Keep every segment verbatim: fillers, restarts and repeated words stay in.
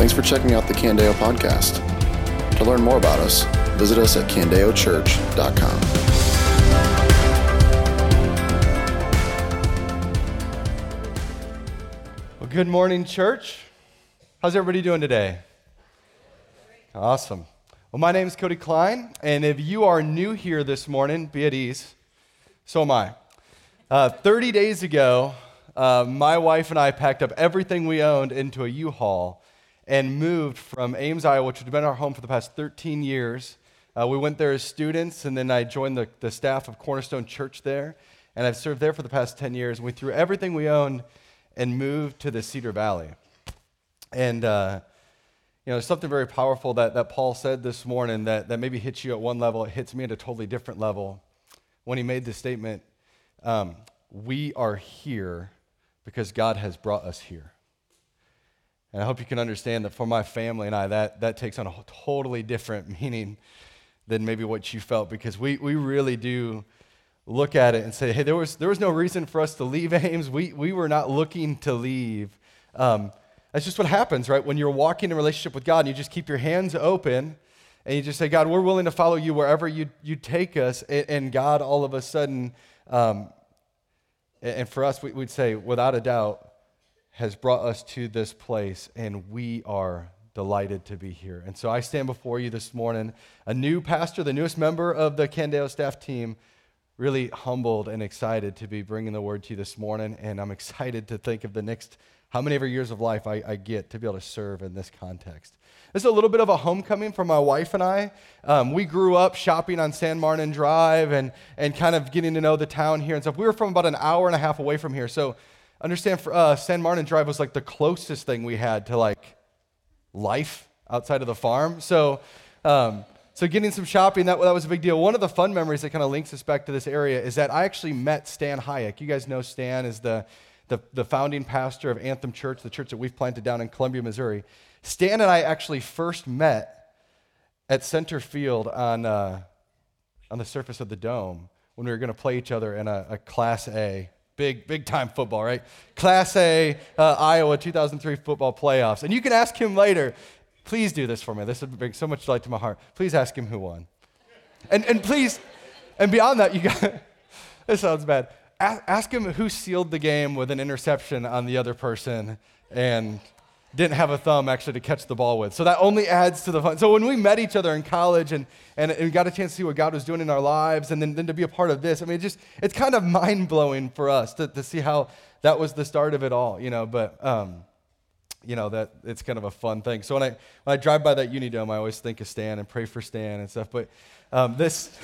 Thanks for checking out the Candeo podcast. To learn more about us, visit us at candeo church dot com. Well, good morning, church. How's everybody doing today? Awesome. Well, my name is Cody Klein, and if you are new here this morning, be at ease. So am I. Uh, thirty days ago, uh, my wife and I packed up everything we owned into a U-Haul and moved from Ames, Iowa, which had been our home for the past thirteen years. Uh, we went there as students, and then I joined the, the staff of Cornerstone Church there, and I've served there for the past ten years. We threw everything we owned and moved to the Cedar Valley. And, uh, you know, there's something very powerful that, that Paul said this morning that, that maybe hits you at one level, it hits me at a totally different level. When he made this statement, um, we are here because God has brought us here. And I hope you can understand that for my family and I, that, that takes on a totally different meaning than maybe what you felt, because we, we really do look at it and say, hey, there was there was no reason for us to leave Ames. We, we were not looking to leave. Um, that's just what happens, right? When you're walking in a relationship with God and you just keep your hands open and you just say, God, we're willing to follow you wherever you, you take us. And, and God, all of a sudden, um, and for us, we, we'd say, without a doubt, has brought us to this place, and we are delighted to be here. And so I stand before you this morning, a new pastor, the newest member of the Candeo staff team, really humbled and excited to be bringing the word to you this morning, and I'm excited to think of the next, how many ever years of life I, I get to be able to serve in this context. This is a little bit of a homecoming for my wife and I. Um, we grew up shopping on San Martin Drive and, and kind of getting to know the town here and stuff. We were from about an hour and a half away from here, so understand for us, San Martin Drive was like the closest thing we had to like life outside of the farm. So um, so getting some shopping, that, that was a big deal. One of the fun memories that kind of links us back to this area is that I actually met Stan Hayek. You guys know Stan is the, the, the founding pastor of Anthem Church, the church that we've planted down in Columbia, Missouri. Stan and I actually first met at center field on, uh, on the surface of the dome when we were going to play each other in a, a Class A. Big, big time football, right? Class A, uh, Iowa two thousand three football playoffs. And you can ask him later, please do this for me. This would bring so much delight to my heart. Please ask him who won. And and please, and beyond that, you got, this sounds bad. Ask, ask him who sealed the game with an interception on the other person and didn't have a thumb actually to catch the ball with. So that only adds to the fun. So when we met each other in college and, and, and got a chance to see what God was doing in our lives and then, then to be a part of this, I mean, it just, it's kind of mind-blowing for us to, to see how that was the start of it all, you know, but, um, you know, that it's kind of a fun thing. So when I when I drive by that Unidome, I always think of Stan and pray for Stan and stuff, but um, this...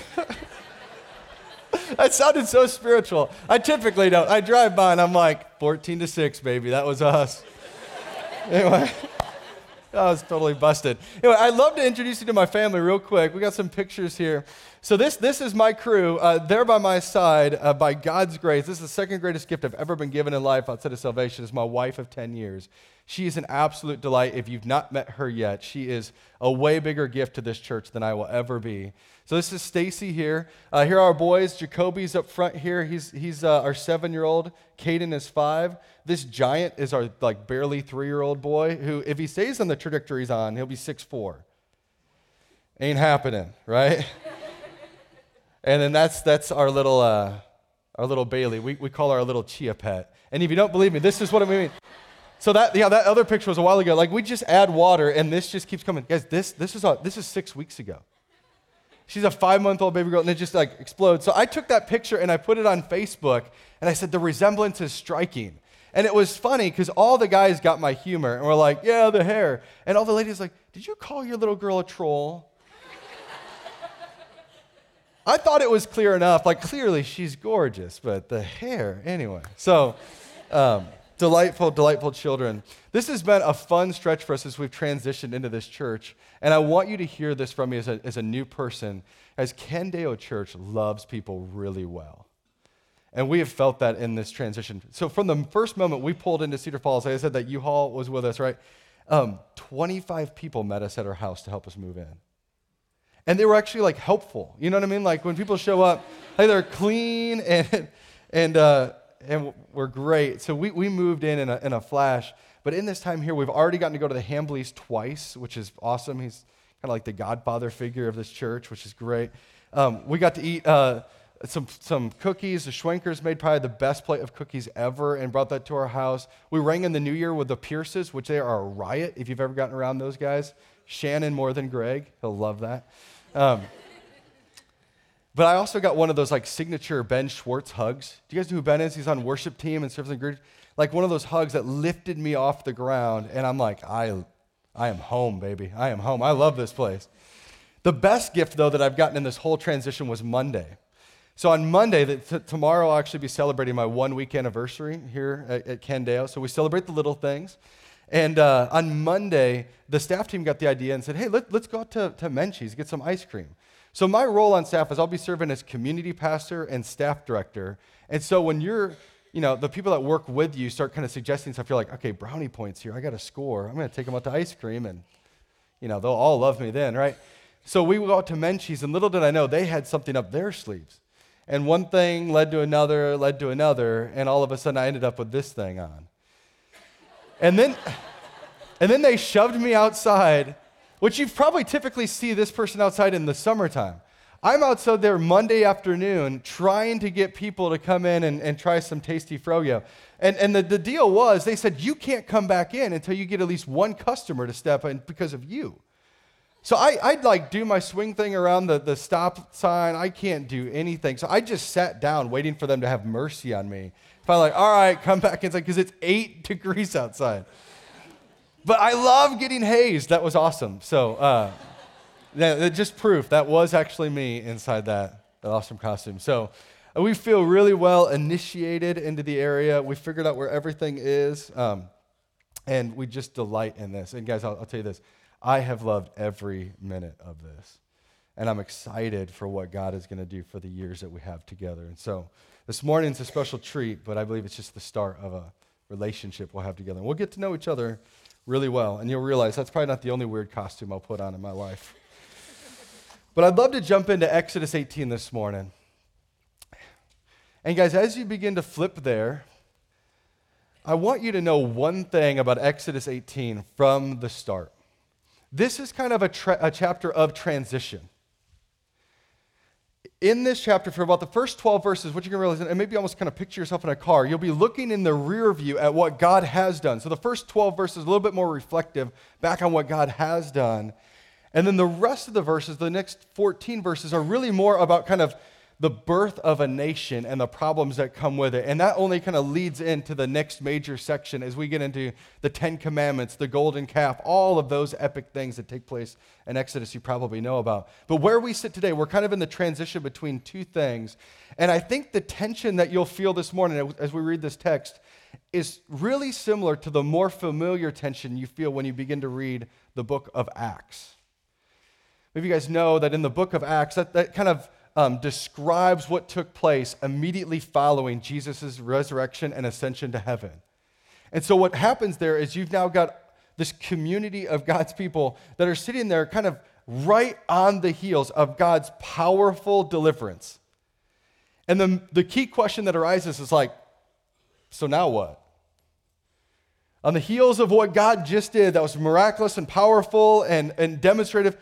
That sounded so spiritual. I typically don't. I drive by and I'm like, fourteen to six, baby, that was us. Anyway, that was totally busted. Anyway, I'd love to introduce you to my family real quick. We got some pictures here. So this this is my crew. Uh, they're by my side uh, by God's grace. This is the second greatest gift I've ever been given in life outside of salvation. Is my wife of ten years. She is an absolute delight. If you've not met her yet, she is a way bigger gift to this church than I will ever be. So this is Stacy here. Uh, here are our boys. Jacoby's up front here. He's he's uh, our seven-year-old. Caden is five. This giant is our like barely three-year-old boy who, if he stays on the trajectory he's on, he'll be six foot four. Ain't happening, right? And then that's that's our little uh, our little Bailey. We we call her our little chia pet. And if you don't believe me, this is what I mean. So that yeah, that other picture was a while ago. Like we just add water, and this just keeps coming. Guys, this this is a, this is six weeks ago. She's a five-month-old baby girl, and it just like explodes. So I took that picture and I put it on Facebook, and I said the resemblance is striking. And it was funny because all the guys got my humor, and were like, yeah, the hair. And all the ladies like, did you call your little girl a troll? I thought it was clear enough. Like clearly she's gorgeous, but the hair anyway. So. Um, Delightful, delightful children. This has been a fun stretch for us as we've transitioned into this church. And I want you to hear this from me as a, as a new person, as Candeo Church loves people really well. And we have felt that in this transition. So from the first moment we pulled into Cedar Falls, like I said that U-Haul was with us, right? Um, twenty-five people met us at our house to help us move in. And they were actually like helpful. You know what I mean? Like when people show up, hey, they're clean and, and, uh, and we're great. So we, we moved in in a, in a flash. But in this time here, we've already gotten to go to the Hambleys twice, which is awesome. He's kind of like the godfather figure of this church, which is great. Um, we got to eat uh, some some cookies. The Schwenkers made probably the best plate of cookies ever and brought that to our house. We rang in the new year with the Pierces, which they are a riot if you've ever gotten around those guys. Shannon more than Greg. He'll love that. Um, but I also got one of those like signature Ben Schwartz hugs. Do you guys know who Ben is? He's on worship team and serves in group. Like one of those hugs that lifted me off the ground, and I'm like, I, I am home, baby. I am home. I love this place. The best gift, though, that I've gotten in this whole transition was Monday. So on Monday, the, t- tomorrow I'll actually be celebrating my one-week anniversary here at, at Candeo. So we celebrate the little things. And uh, on Monday, the staff team got the idea and said, hey, let, let's go out to, to Menchie's, get some ice cream. So my role on staff is I'll be serving as community pastor and staff director. And so when you're you know, the people that work with you start kind of suggesting stuff. You're like, okay, brownie points here. I got to score. I'm going to take them out to ice cream, and, you know, they'll all love me then, right? So we go out to Menchie's, and little did I know, they had something up their sleeves. And one thing led to another, led to another, and all of a sudden I ended up with this thing on. And then, and then they shoved me outside, which you probably typically see this person outside in the summertime. I'm outside there Monday afternoon trying to get people to come in and, and try some tasty froyo. And, and the, the deal was, they said, you can't come back in until you get at least one customer to step in because of you. So I, I'd like do my swing thing around the, the stop sign. I can't do anything. So I just sat down waiting for them to have mercy on me. Finally, like, all right, come back inside because it's eight degrees outside. But I love getting hazed. That was awesome. So, uh, Yeah, just proof that was actually me inside that, that awesome costume. So uh, we feel really well initiated into the area. We figured out where everything is, um, and we just delight in this. And guys, I'll, I'll tell you this. I have loved every minute of this, and I'm excited for what God is going to do for the years that we have together. And so this morning's a special treat, but I believe it's just the start of a relationship we'll have together. And we'll get to know each other really well, and you'll realize that's probably not the only weird costume I'll put on in my life. But I'd love to jump into Exodus eighteen this morning. And guys, as you begin to flip there, I want you to know one thing about Exodus eighteen from the start. This is kind of a, tra- a chapter of transition. In this chapter, for about the first twelve verses, what you're going to realize, and maybe almost kind of picture yourself in a car, you'll be looking in the rear view at what God has done. So the first twelve verses, a little bit more reflective back on what God has done. And then the rest of the verses, the next fourteen verses, are really more about kind of the birth of a nation and the problems that come with it. And that only kind of leads into the next major section as we get into the Ten Commandments, the golden calf, all of those epic things that take place in Exodus you probably know about. But where we sit today, we're kind of in the transition between two things. And I think the tension that you'll feel this morning as we read this text is really similar to the more familiar tension you feel when you begin to read the book of Acts. Maybe you guys know that in the book of Acts, that, that kind of um, describes what took place immediately following Jesus' resurrection and ascension to heaven. And so what happens there is you've now got this community of God's people that are sitting there kind of right on the heels of God's powerful deliverance. And the, the key question that arises is like, so now what? On the heels of what God just did that was miraculous and powerful and, and demonstrative,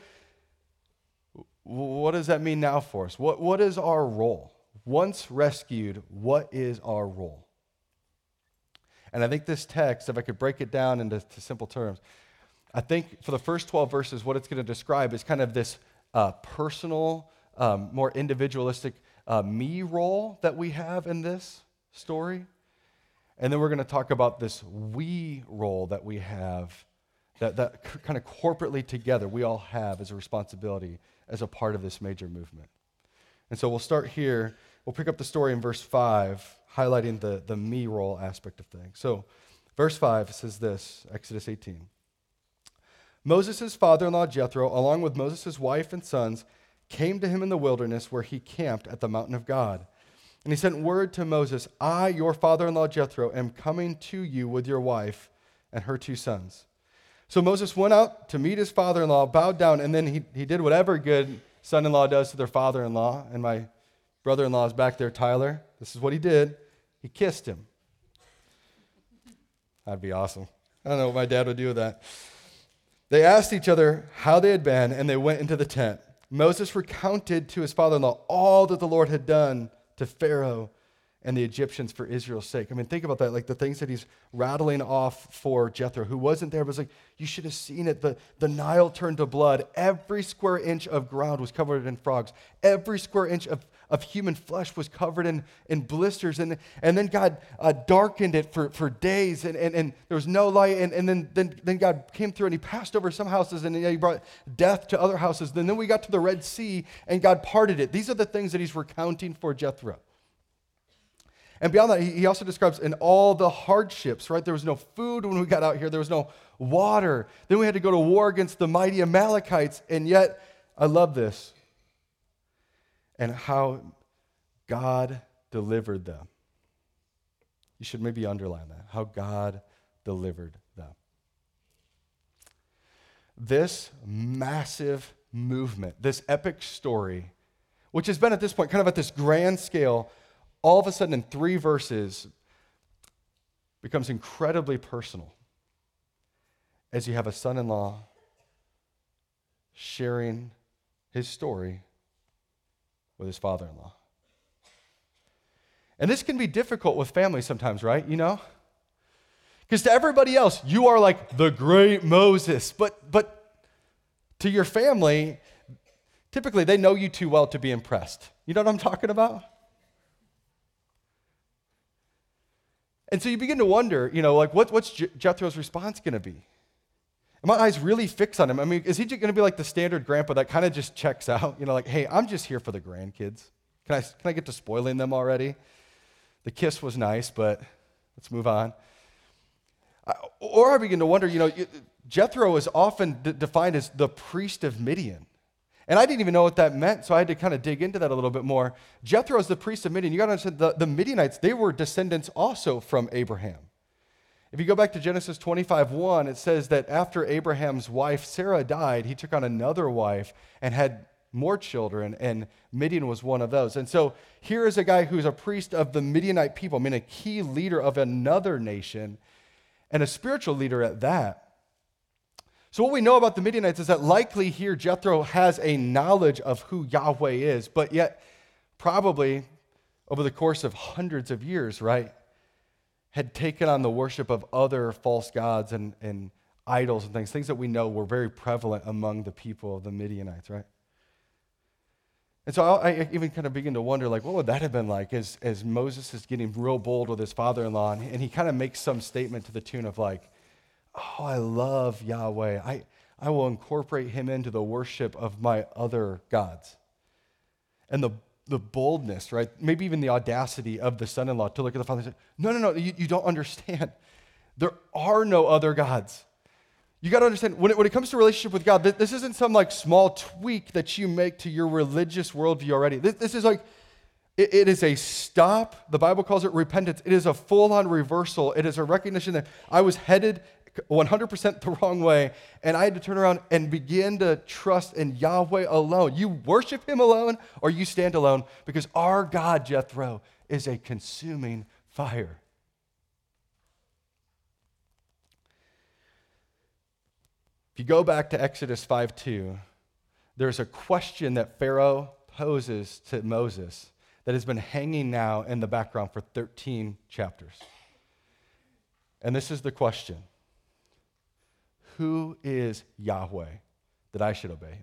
what does that mean now for us? What, what is our role? Once rescued, what is our role? And I think this text, if I could break it down into to simple terms, I think for the first twelve verses, what it's going to describe is kind of this uh, personal, um, more individualistic uh, me role that we have in this story. And then we're going to talk about this we role that we have, that, that c- kind of corporately together we all have as a responsibility as a part of this major movement. And so we'll start here. We'll pick up the story in verse five, highlighting the, the me role aspect of things. So verse five says this, Exodus eighteen. Moses' father-in-law Jethro, along with Moses' wife and sons, came to him in the wilderness where he camped at the mountain of God. And he sent word to Moses, I, your father-in-law Jethro, am coming to you with your wife and her two sons. So Moses went out to meet his father-in-law, bowed down, and then he, he did whatever good son-in-law does to their father-in-law. And my brother-in-law is back there, Tyler. This is what he did. he kissed him. That'd be awesome. I don't know what my dad would do with that. They asked each other how they had been, and they went into the tent. Moses recounted to his father-in-law all that the Lord had done to Pharaoh and the Egyptians for Israel's sake. I mean, think about that, like the things that he's rattling off for Jethro, who wasn't there, but was like, you should have seen it. The, the Nile turned to blood. Every square inch of ground was covered in frogs. Every square inch of, of human flesh was covered in, in blisters. And, and then God uh, darkened it for, for days, and, and, and there was no light. And, and then, then, then God came through, and he passed over some houses, and he brought death to other houses. And then we got to the Red Sea, and God parted it. These are the things that he's recounting for Jethro. And beyond that, he also describes in all the hardships, right? There was no food when we got out here. There was no water. Then we had to go to war against the mighty Amalekites. And yet, I love this. And how God delivered them. You should maybe underline that. How God delivered them. This massive movement, this epic story, which has been at this point kind of at this grand scale, all of a sudden in three verses becomes incredibly personal as you have a son-in-law sharing his story with his father-in-law. And this can be difficult with family sometimes, right? You know? Because to everybody else, you are like the great Moses, but but to your family, typically they know you too well to be impressed. You know what I'm talking about? And so you begin to wonder, you know, like what, what's Je- Jethro's response going to be? Are my eyes really fixed on him? I mean, is he going to be like the standard grandpa that kind of just checks out? You know, like, hey, I'm just here for the grandkids. Can I, can I get to spoiling them already? The kiss was nice, but let's move on. I, or I begin to wonder, you know, Jethro is often d- defined as the priest of Midian. And I didn't even know what that meant, so I had to kind of dig into that a little bit more. Jethro is the priest of Midian. You got to understand, the, the Midianites, they were descendants also from Abraham. If you go back to Genesis twenty-five one, it says that after Abraham's wife Sarah died, he took on another wife and had more children, and Midian was one of those. And so here is a guy who's a priest of the Midianite people, I mean a key leader of another nation, and a spiritual leader at that. So what we know about the Midianites is that likely here Jethro has a knowledge of who Yahweh is, but yet probably over the course of hundreds of years, right, had taken on the worship of other false gods and, and idols and things, things that we know were very prevalent among the people of the Midianites, right? And so I, I even kind of begin to wonder, like, what would that have been like as, as Moses is getting real bold with his father-in-law, and, and he kind of makes some statement to the tune of like, oh, I love Yahweh. I, I will incorporate him into the worship of my other gods. And the, the boldness, right? Maybe even the audacity of the son-in-law to look at the father and say, no, no, no, you, you don't understand. There are no other gods. You got to understand, when it, when it comes to relationship with God, this isn't some like small tweak that you make to your religious worldview already. This, this is like, it, it is a stop. The Bible calls it repentance. It is a full-on reversal. It is a recognition that I was headed one hundred percent the wrong way, and I had to turn around and begin to trust in Yahweh alone. You worship him alone, or you stand alone, because our God, Jethro, is a consuming fire. If you go back to Exodus five two, there's a question that Pharaoh poses to Moses that has been hanging now in the background for thirteen chapters. And this is the question. Who is Yahweh that I should obey him?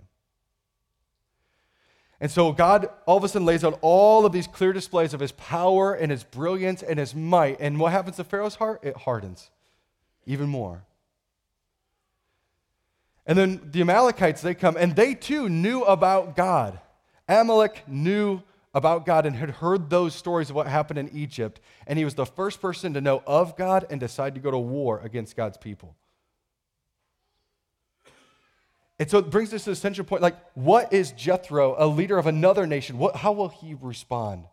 And so God all of a sudden lays out all of these clear displays of his power and his brilliance and his might. And what happens to Pharaoh's heart? It hardens even more. And then the Amalekites, they come, and they too knew about God. Amalek knew about God and had heard those stories of what happened in Egypt. And he was the first person to know of God and decide to go to war against God's people. And so it brings us to the central point, like, what is Jethro, a leader of another nation? What, how will he respond?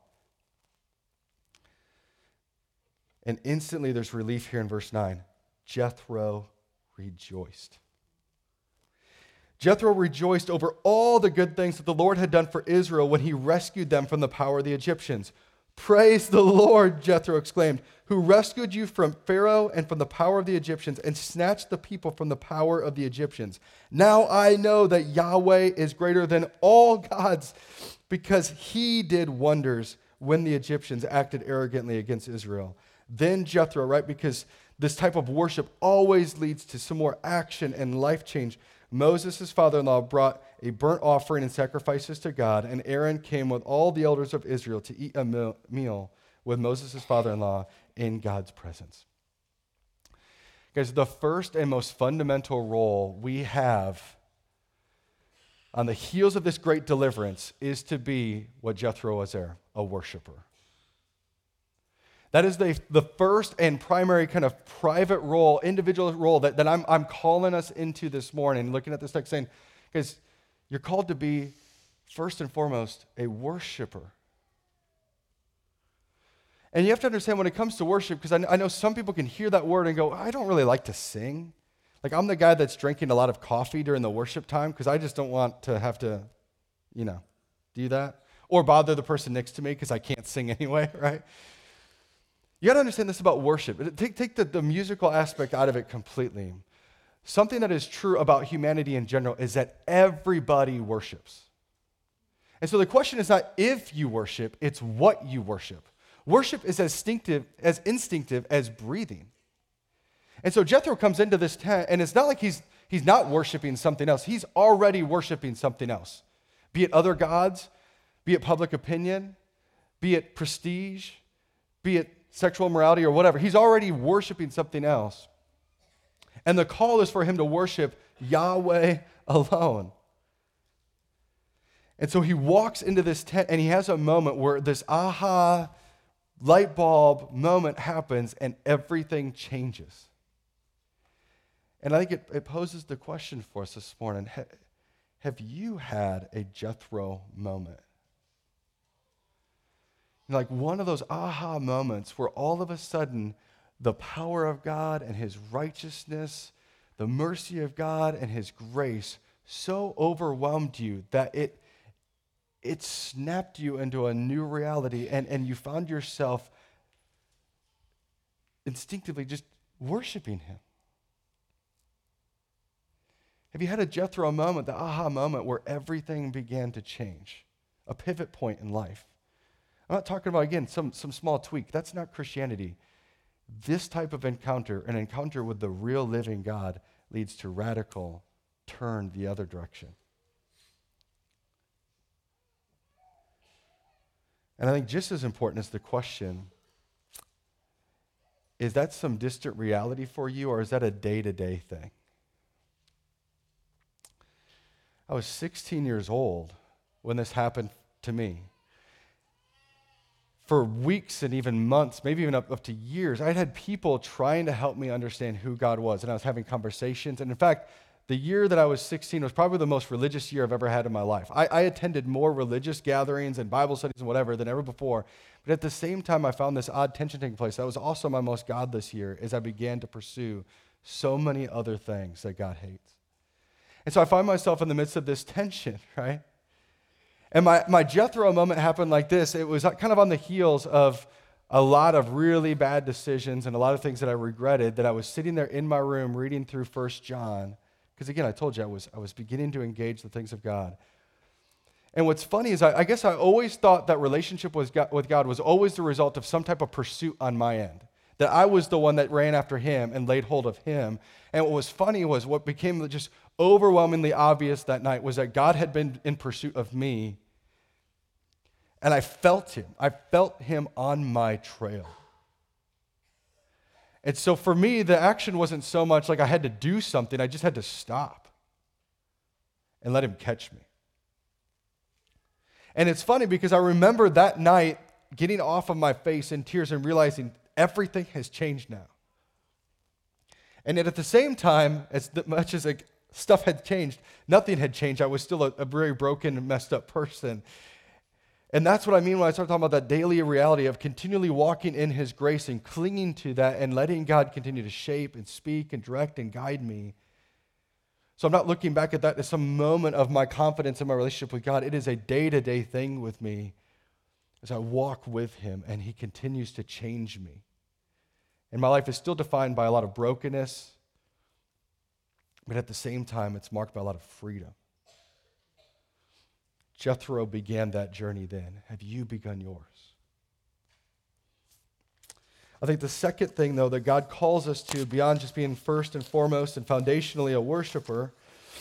And instantly there's relief here in verse nine. Jethro rejoiced. Jethro rejoiced over all the good things that the Lord had done for Israel when he rescued them from the power of the Egyptians. Praise the Lord, Jethro exclaimed, who rescued you from Pharaoh and from the power of the Egyptians and snatched the people from the power of the Egyptians. Now I know that Yahweh is greater than all gods because he did wonders when the Egyptians acted arrogantly against Israel. Then Jethro, right, because this type of worship always leads to some more action and life change. Moses, his father-in-law, brought a burnt offering and sacrifices to God, and Aaron came with all the elders of Israel to eat a meal with Moses, his father-in-law, in God's presence. Guys, the first and most fundamental role we have on the heels of this great deliverance is to be what Jethro was there, a worshiper. That is the, the first and primary kind of private role, individual role that, that I'm, I'm calling us into this morning, looking at this text saying, because you're called to be, first and foremost, a worshiper. And you have to understand when it comes to worship, because I, I know some people can hear that word and go, I don't really like to sing. Like, I'm the guy that's drinking a lot of coffee during the worship time because I just don't want to have to, you know, do that. Or bother the person next to me because I can't sing anyway, right? You got to understand this about worship. Take, take the, the musical aspect out of it completely. Something that is true about humanity in general is that everybody worships. And so the question is not if you worship, it's what you worship. Worship is as instinctive as instinctive as breathing. And so Jethro comes into this tent, and it's not like he's, he's not worshiping something else. He's already worshiping something else, be it other gods, be it public opinion, be it prestige, be it sexual immorality or whatever. He's already worshiping something else. And the call is for him to worship Yahweh alone. And so he walks into this tent, and he has a moment where this aha light bulb moment happens, and everything changes. And I think it, it poses the question for us this morning, ha, have you had a Jethro moment? You know, like one of those aha moments where all of a sudden the power of God and his righteousness, the mercy of God and his grace so overwhelmed you that it it snapped you into a new reality, and, and you found yourself instinctively just worshiping him. Have you had a Jethro moment, the aha moment, where everything began to change? A pivot point in life. I'm not talking about, again, some, some small tweak. That's not Christianity. This type of encounter, an encounter with the real living God, leads to radical turn the other direction. And I think just as important as the question, is that some distant reality for you, or is that a day-to-day thing? I was sixteen years old when this happened to me. For weeks and even months, maybe even up, up to years, I had people trying to help me understand who God was, and I was having conversations. And in fact, the year that I was sixteen was probably the most religious year I've ever had in my life. I, I attended more religious gatherings and Bible studies and whatever than ever before. But at the same time, I found this odd tension taking place. That was also my most godless year as I began to pursue so many other things that God hates. And so I find myself in the midst of this tension, right? And my, my Jethro moment happened like this. It was kind of on the heels of a lot of really bad decisions and a lot of things that I regretted, that I was sitting there in my room reading through First John. Because again, I told you I was, I was beginning to engage the things of God. And what's funny is I, I guess I always thought that relationship with God, with God was always the result of some type of pursuit on my end. That I was the one that ran after him and laid hold of him. And what was funny was what became just overwhelmingly obvious that night was that God had been in pursuit of me. And I felt him. I felt him on my trail. And so for me, the action wasn't so much like I had to do something. I just had to stop and let him catch me. And it's funny because I remember that night getting off of my face in tears and realizing everything has changed now. And yet at the same time, as much as like stuff had changed, nothing had changed. I was still a, a very broken and messed up person. And that's what I mean when I start talking about that daily reality of continually walking in his grace and clinging to that and letting God continue to shape and speak and direct and guide me. So I'm not looking back at that as some moment of my confidence in my relationship with God. It is a day-to-day thing with me as I walk with him and he continues to change me. And my life is still defined by a lot of brokenness, but at the same time, it's marked by a lot of freedom. Jethro began that journey then. Have you begun yours? I think the second thing, though, that God calls us to, beyond just being first and foremost and foundationally a worshiper,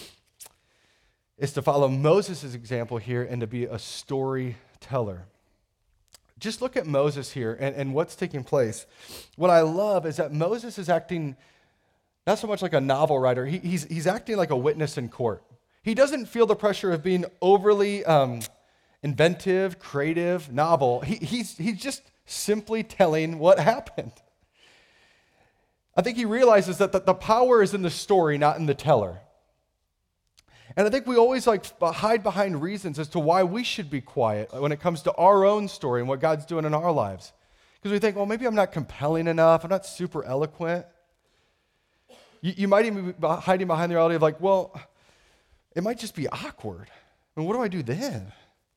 is to follow Moses' example here and to be a storyteller. Just look at Moses here and, and what's taking place. What I love is that Moses is acting not so much like a novel writer. He, he's, he's acting like a witness in court. He doesn't feel the pressure of being overly um, inventive, creative, novel. He, he's, he's just simply telling what happened. I think he realizes that the, the power is in the story, not in the teller. And I think we always like hide behind reasons as to why we should be quiet when it comes to our own story and what God's doing in our lives. Because we think, well, maybe I'm not compelling enough. I'm not super eloquent. You, you might even be hiding behind the reality of like, well, it might just be awkward. I mean, what do I do then?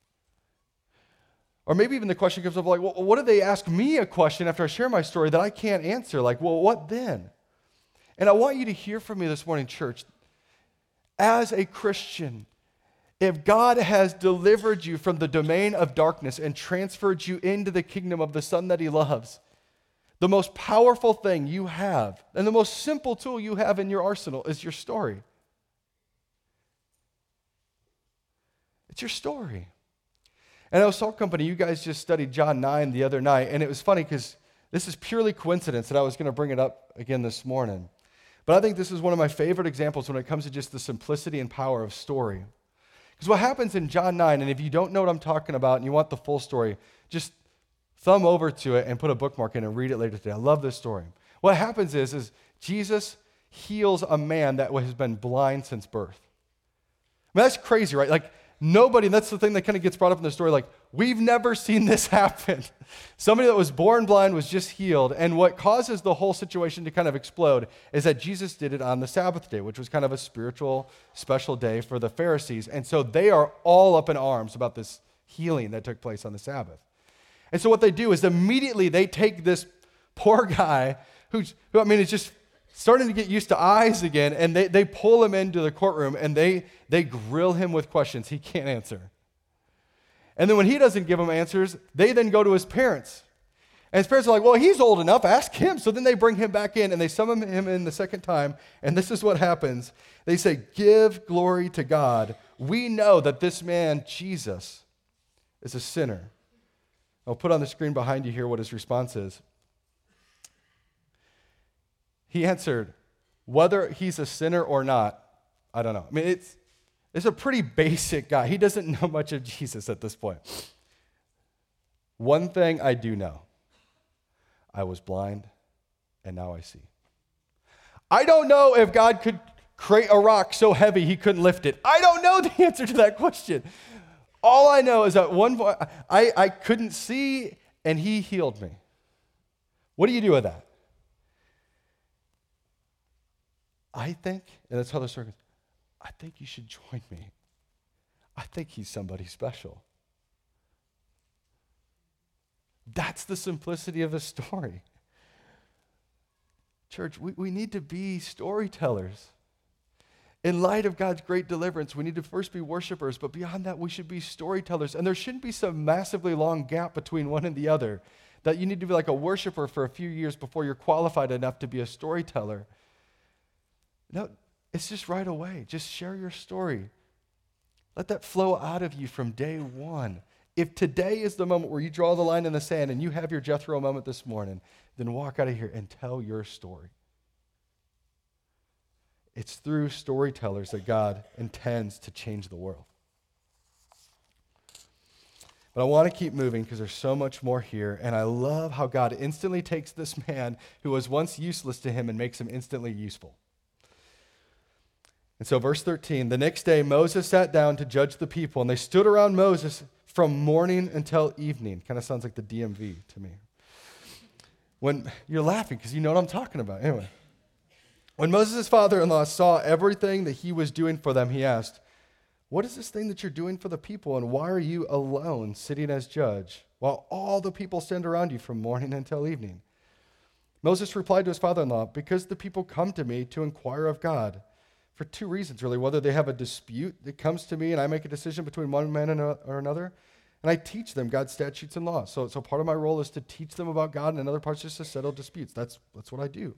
Or maybe even the question comes up like, well, what if they ask me a question after I share my story that I can't answer? Like, well, what then? And I want you to hear from me this morning, church. As a Christian, if God has delivered you from the domain of darkness and transferred you into the kingdom of the Son that he loves, the most powerful thing you have and the most simple tool you have in your arsenal is your story. It's your story. And I was Salt Company, you guys just studied John nine the other night, and it was funny because this is purely coincidence that I was going to bring it up again this morning. But I think this is one of my favorite examples when it comes to just the simplicity and power of story. Because what happens in John nine, and if you don't know what I'm talking about and you want the full story, just thumb over to it and put a bookmark in and read it later today. I love this story. What happens is, is Jesus heals a man that has been blind since birth. I mean, that's crazy, right? Like, nobody, and that's the thing that kind of gets brought up in the story, like, we've never seen this happen. Somebody that was born blind was just healed, and what causes the whole situation to kind of explode is that Jesus did it on the Sabbath day, which was kind of a spiritual, special day for the Pharisees, and so they are all up in arms about this healing that took place on the Sabbath. And so what they do is immediately they take this poor guy, who's, who, I mean, is just starting to get used to eyes again, and they, they pull him into the courtroom, and they, they grill him with questions he can't answer. And then when he doesn't give them answers, they then go to his parents. And his parents are like, well, he's old enough, ask him. So then they bring him back in, and they summon him in the second time, and this is what happens. They say, give glory to God. We know that this man, Jesus, is a sinner. I'll put on the screen behind you here what his response is. He answered, whether he's a sinner or not, I don't know. I mean, it's, it's a pretty basic guy. He doesn't know much of Jesus at this point. One thing I do know, I was blind, and now I see. I don't know if God could create a rock so heavy he couldn't lift it. I don't know the answer to that question. All I know is that one point, I, I couldn't see, and he healed me. What do you do with that? I think, and that's how the story goes, I think you should join me. I think he's somebody special. That's the simplicity of the story. Church, we, we need to be storytellers. In light of God's great deliverance, we need to first be worshipers, but beyond that, we should be storytellers. And there shouldn't be some massively long gap between one and the other, that you need to be like a worshiper for a few years before you're qualified enough to be a storyteller. No, it's just right away. Just share your story. Let that flow out of you from day one. If today is the moment where you draw the line in the sand and you have your Jethro moment this morning, then walk out of here and tell your story. It's through storytellers that God intends to change the world. But I want to keep moving because there's so much more here, and I love how God instantly takes this man who was once useless to him and makes him instantly useful. And so verse thirteen, the next day Moses sat down to judge the people, and they stood around Moses from morning until evening. Kind of sounds like the D M V to me. When you're laughing because you know what I'm talking about. Anyway, when Moses' father-in-law saw everything that he was doing for them, he asked, what is this thing that you're doing for the people, and why are you alone sitting as judge while all the people stand around you from morning until evening. Moses replied to his father-in-law, because the people come to me to inquire of God for two reasons, really. Whether they have a dispute that comes to me and I make a decision between one man and a, or another, and I teach them God's statutes and laws. So, so part of my role is to teach them about God, and another part is just to settle disputes. That's, that's what I do.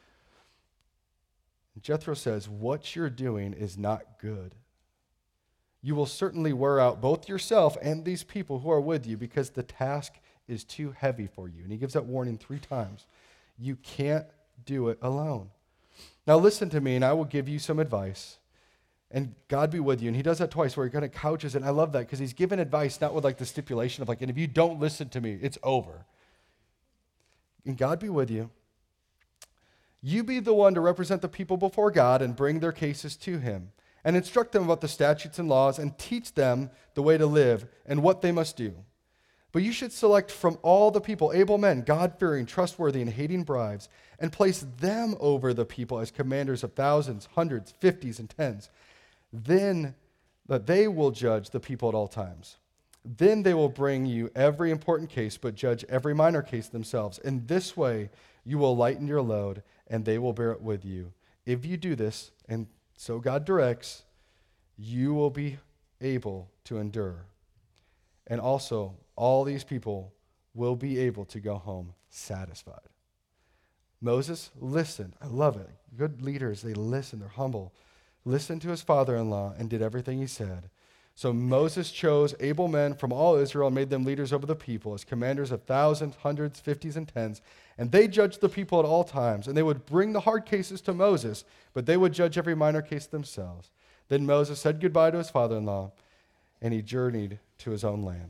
And Jethro says, what you're doing is not good. You will certainly wear out both yourself and these people who are with you because the task is too heavy for you. And he gives that warning three times. You can't do it alone. Now listen to me, and I will give you some advice. And God be with you. And he does that twice where he kind of couches it. And I love that because he's given advice not with like the stipulation of like, and if you don't listen to me, it's over. And God be with you. You be the one to represent the people before God and bring their cases to him. And instruct them about the statutes and laws and teach them the way to live and what they must do. But you should select from all the people able men, God-fearing, trustworthy, and hating bribes, and place them over the people as commanders of thousands, hundreds, fifties, and tens. Then that they will judge the people at all times. Then they will bring you every important case, but judge every minor case themselves. In this way, you will lighten your load, and they will bear it with you. If you do this, and so God directs, you will be able to endure. And also, all these people will be able to go home satisfied. Moses listened. I love it. Good leaders, they listen. They're humble. Listened to his father-in-law and did everything he said. So Moses chose able men from all Israel and made them leaders over the people as commanders of thousands, hundreds, fifties, and tens. And they judged the people at all times. And they would bring the hard cases to Moses, but they would judge every minor case themselves. Then Moses said goodbye to his father-in-law, and he journeyed to his own land.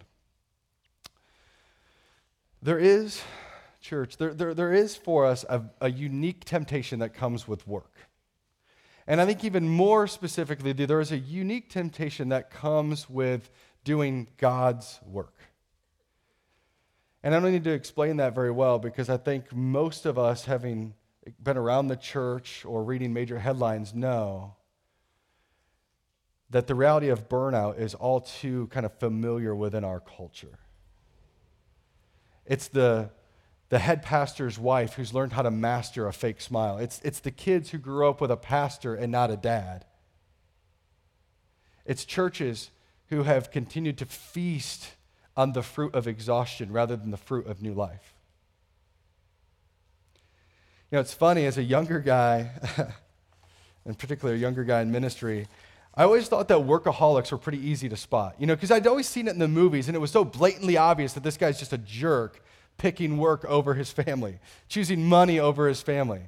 There is, church, there, there, there is for us a, a unique temptation that comes with work. And I think even more specifically, there is a unique temptation that comes with doing God's work. And I don't need to explain that very well because I think most of us, having been around the church or reading major headlines, know that the reality of burnout is all too kind of familiar within our culture. It's the, the head pastor's wife who's learned how to master a fake smile. It's, it's the kids who grew up with a pastor and not a dad. It's churches who have continued to feast on the fruit of exhaustion rather than the fruit of new life. You know, it's funny, as a younger guy, and particularly a younger guy in ministry, I always thought that workaholics were pretty easy to spot, you know, because I'd always seen it in the movies, and it was so blatantly obvious that this guy's just a jerk, picking work over his family, choosing money over his family.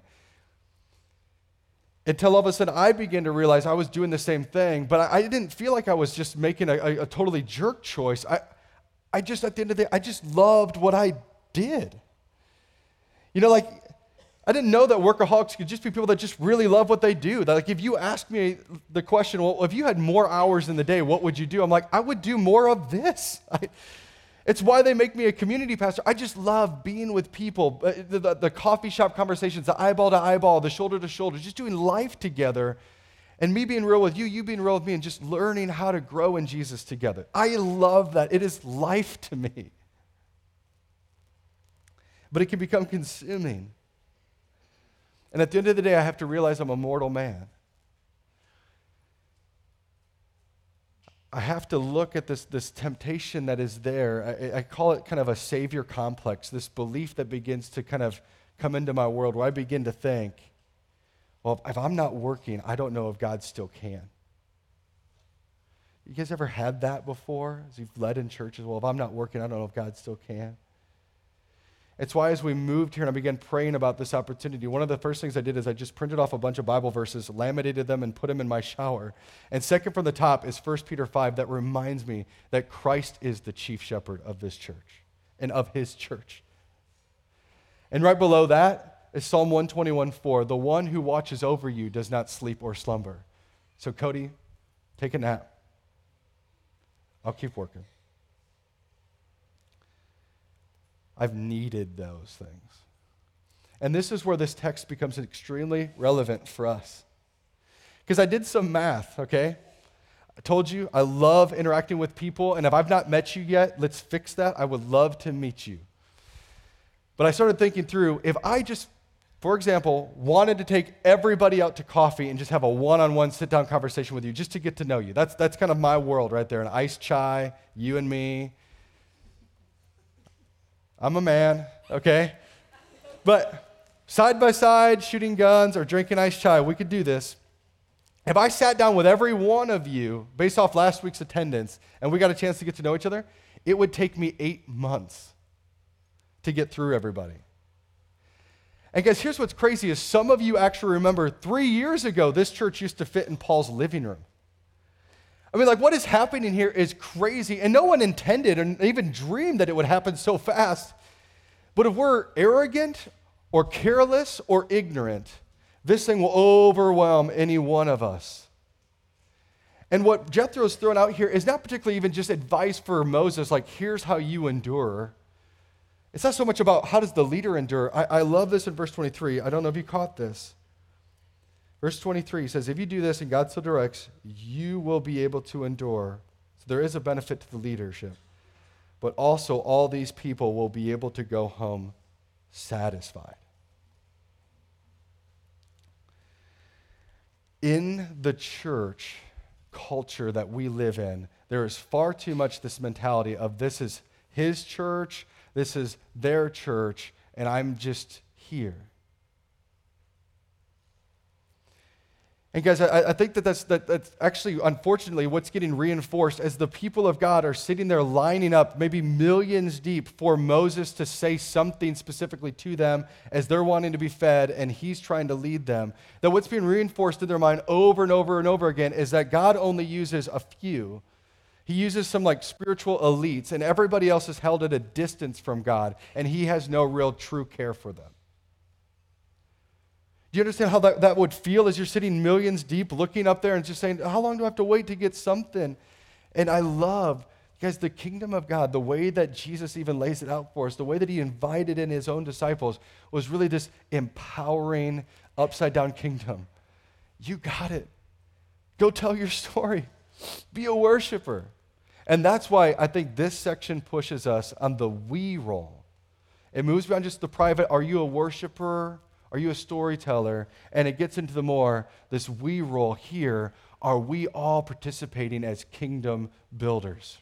Until all of a sudden I began to realize I was doing the same thing, but I, I didn't feel like I was just making a, a, a totally jerk choice. I, I just, at the end of the day, I just loved what I did. You know, like, I didn't know that workaholics could just be people that just really love what they do. That, like, if you ask me the question, well, if you had more hours in the day, what would you do? I'm like, I would do more of this. I, it's why they make me a community pastor. I just love being with people, the, the, the coffee shop conversations, the eyeball to eyeball, the shoulder to shoulder, just doing life together, and me being real with you, you being real with me, and just learning how to grow in Jesus together. I love that. It is life to me. But it can become consuming. And at the end of the day, I have to realize I'm a mortal man. I have to look at this, this temptation that is there. I, I call it kind of a savior complex, this belief that begins to kind of come into my world where I begin to think, well, if I'm not working, I don't know if God still can. You guys ever had that before? As you've led in churches, well, if I'm not working, I don't know if God still can. It's why as we moved here and I began praying about this opportunity, one of the first things I did is I just printed off a bunch of Bible verses, laminated them, and put them in my shower. And second from the top is First Peter five that reminds me that Christ is the chief shepherd of this church and of his church. And right below that is Psalm one twenty-one four, the one who watches over you does not sleep or slumber. So Cody, take a nap. I'll keep working. I've needed those things. And this is where this text becomes extremely relevant for us. Because I did some math, okay? I told you, I love interacting with people, and if I've not met you yet, let's fix that. I would love to meet you. But I started thinking through, if I just, for example, wanted to take everybody out to coffee and just have a one-on-one sit-down conversation with you just to get to know you. That's, that's kind of my world right there, an iced chai, you and me. I'm a man, okay? But side by side, shooting guns or drinking iced chai, we could do this. If I sat down with every one of you based off last week's attendance and we got a chance to get to know each other, it would take me eight months to get through everybody. And guys, here's what's crazy is some of you actually remember three years ago, this church used to fit in Paul's living room. I mean, like what is happening here is crazy, and no one intended and even dreamed that it would happen so fast. But if we're arrogant or careless or ignorant, this thing will overwhelm any one of us. And what Jethro's throwing out here is not particularly even just advice for Moses, like here's how you endure. It's not so much about how does the leader endure. I, I love this in verse twenty-three. I don't know if you caught this. Verse twenty-three says, if you do this and God so directs, you will be able to endure. So there is a benefit to the leadership. But also all these people will be able to go home satisfied. In the church culture that we live in, there is far too much this mentality of this is his church, this is their church, and I'm just here. And guys, I, I think that that's, that that's actually, unfortunately, what's getting reinforced as the people of God are sitting there lining up, maybe millions deep, for Moses to say something specifically to them as they're wanting to be fed and he's trying to lead them. That what's being reinforced in their mind over and over and over again is that God only uses a few. He uses some like spiritual elites, and everybody else is held at a distance from God, and he has no real true care for them. Do you understand how that, that would feel as you're sitting millions deep looking up there and just saying, how long do I have to wait to get something? And I love, guys, the kingdom of God, the way that Jesus even lays it out for us, the way that he invited in his own disciples was really this empowering, upside-down kingdom. You got it. Go tell your story. Be a worshiper. And that's why I think this section pushes us on the we role. It moves beyond just the private, are you a worshiper? Are you a storyteller? And it gets into the more, this we role here, are we all participating as kingdom builders?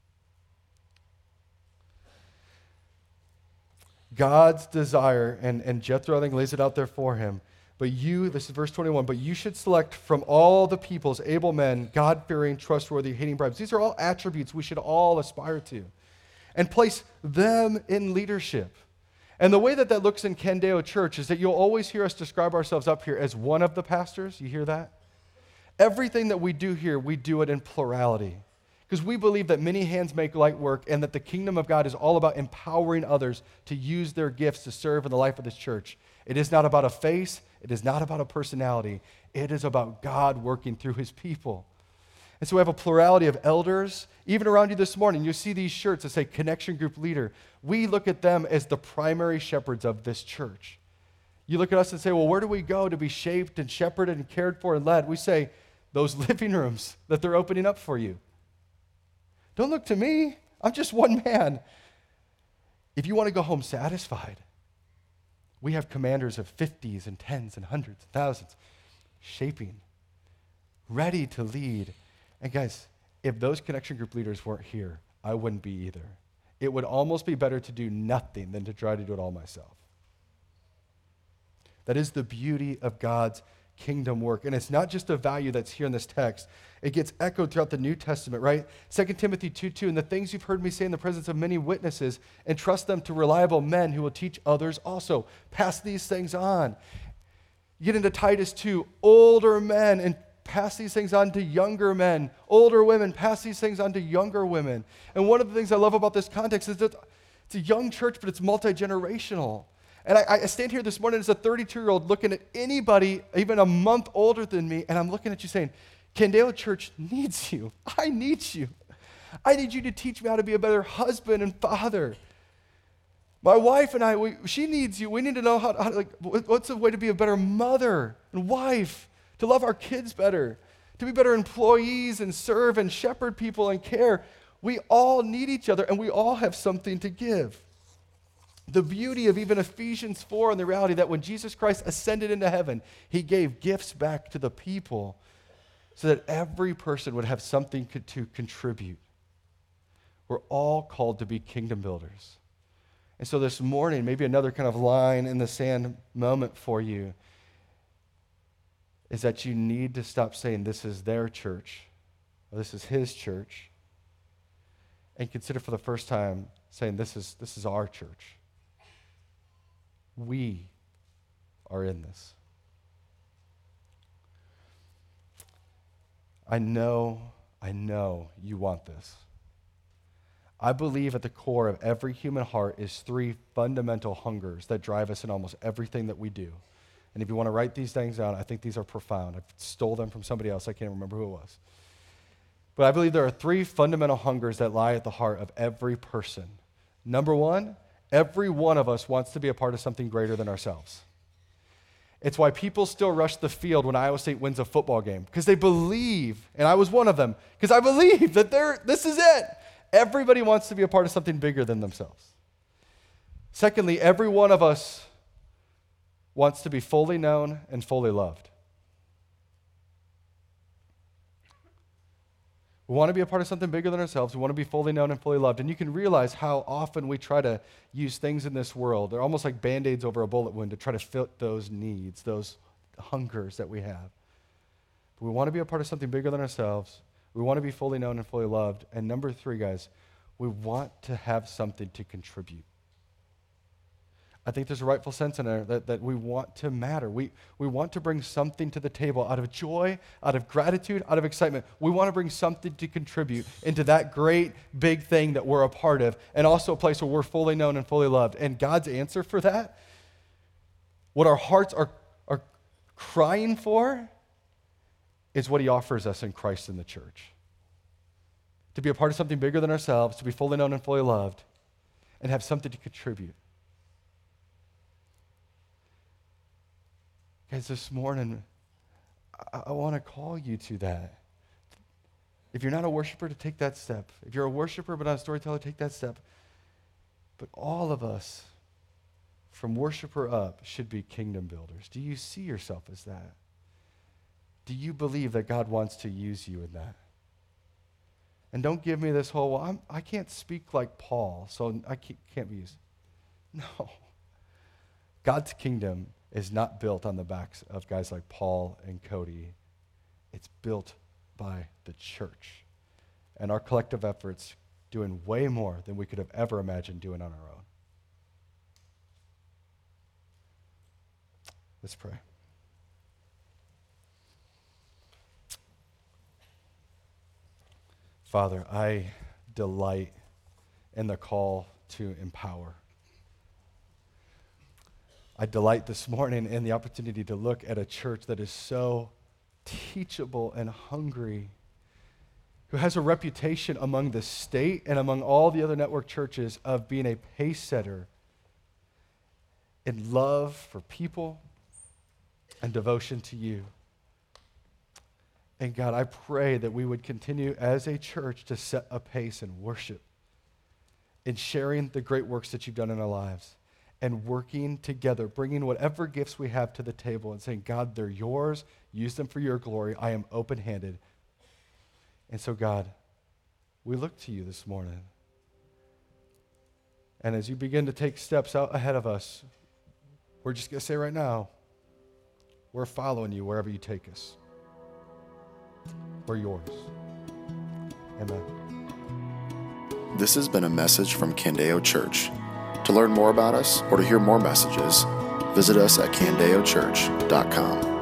God's desire, and, and Jethro, I think, lays it out there for him. But you, this is verse twenty-one, but you should select from all the peoples able men, God-fearing, trustworthy, hating bribes. These are all attributes we should all aspire to. And place them in leadership. And the way that that looks in Candeo Church is that you'll always hear us describe ourselves up here as one of the pastors. You hear that? Everything that we do here, we do it in plurality. Because we believe that many hands make light work and that the kingdom of God is all about empowering others to use their gifts to serve in the life of this church. It is not about a face. It is not about a personality. It is about God working through his people. And so we have a plurality of elders. Even around you this morning, you see these shirts that say Connection Group Leader. We look at them as the primary shepherds of this church. You look at us and say, well, where do we go to be shaped and shepherded and cared for and led? We say, those living rooms that they're opening up for you. Don't look to me. I'm just one man. If you want to go home satisfied, we have commanders of fifties and tens and hundreds and thousands shaping, ready to lead. And guys, if those connection group leaders weren't here, I wouldn't be either. It would almost be better to do nothing than to try to do it all myself. That is the beauty of God's kingdom work. And it's not just a value that's here in this text. It gets echoed throughout the New Testament, right? Second Timothy two two, and the things you've heard me say in the presence of many witnesses, entrust them to reliable men who will teach others also. Pass these things on. You get into Titus two, older men, and pass these things on to younger men. Older women, pass these things on to younger women. And one of the things I love about this context is that it's a young church, but it's multi-generational. And I, I stand here this morning as a thirty-two-year-old looking at anybody even a month older than me, and I'm looking at you saying, Candeo Church needs you. I need you. I need you to teach me how to be a better husband and father. My wife and I, we, she needs you. We need to know how, how like, what's a way to be a better mother and wife, to love our kids better. to be better employees and serve and shepherd people and care. We all need each other, and we all have something to give. The beauty of even Ephesians four and the reality that when Jesus Christ ascended into heaven, he gave gifts back to the people so that every person would have something to contribute. We're all called to be kingdom builders. And so this morning, maybe another kind of line in the sand moment for you is that you need to stop saying this is their church or this is his church and consider for the first time saying this is, this is our church. We are in this. I know, I know you want this. I believe at the core of every human heart is three fundamental hungers that drive us in almost everything that we do. And if you want to write these things down, I think these are profound. I stole them from somebody else. I can't remember who it was. But I believe there are three fundamental hungers that lie at the heart of every person. Number one, every one of us wants to be a part of something greater than ourselves. It's why people still rush the field when Iowa State wins a football game, because they believe, and I was one of them, because I believe that they're, this is it. Everybody wants to be a part of something bigger than themselves. Secondly, every one of us wants to be fully known and fully loved. We want to be a part of something bigger than ourselves. We want to be fully known and fully loved. And you can realize how often we try to use things in this world. They're almost like Band-Aids over a bullet wound to try to fit those needs, those hungers that we have. But we want to be a part of something bigger than ourselves. We want to be fully known and fully loved. And number three, guys, we want to have something to contribute. I think there's a rightful sense in there that, that we want to matter. We, we want to bring something to the table out of joy, out of gratitude, out of excitement. We want to bring something to contribute into that great big thing that we're a part of, and also a place where we're fully known and fully loved. And God's answer for that, what our hearts are, are crying for, is what he offers us in Christ in the church. To be a part of something bigger than ourselves, to be fully known and fully loved, and have something to contribute. Guys, this morning, I, I want to call you to that. If you're not a worshiper, to take that step. If you're a worshiper but not a storyteller, take that step. But all of us, from worshiper up, should be kingdom builders. Do you see yourself as that? Do you believe that God wants to use you in that? And don't give me this whole, well, I'm, I can't speak like Paul, so I can't, can't be used. No. God's kingdom is not built on the backs of guys like Paul and Cody. It's built by the church and our collective efforts doing way more than we could have ever imagined doing on our own. Let's pray. Father, I delight in the call to empower. I delight this morning in the opportunity to look at a church that is so teachable and hungry, who has a reputation among the state and among all the other network churches of being a pace setter in love for people and devotion to you. And God, I pray that we would continue as a church to set a pace in worship, in sharing the great works that you've done in our lives, and working together, bringing whatever gifts we have to the table and saying, God, they're yours. Use them for your glory. I am open-handed. And so, God, we look to you this morning. And as you begin to take steps out ahead of us, we're just going to say right now, we're following you wherever you take us. We're yours. Amen. This has been a message from Candeo Church. To learn more about us or to hear more messages, visit us at candeo church dot com.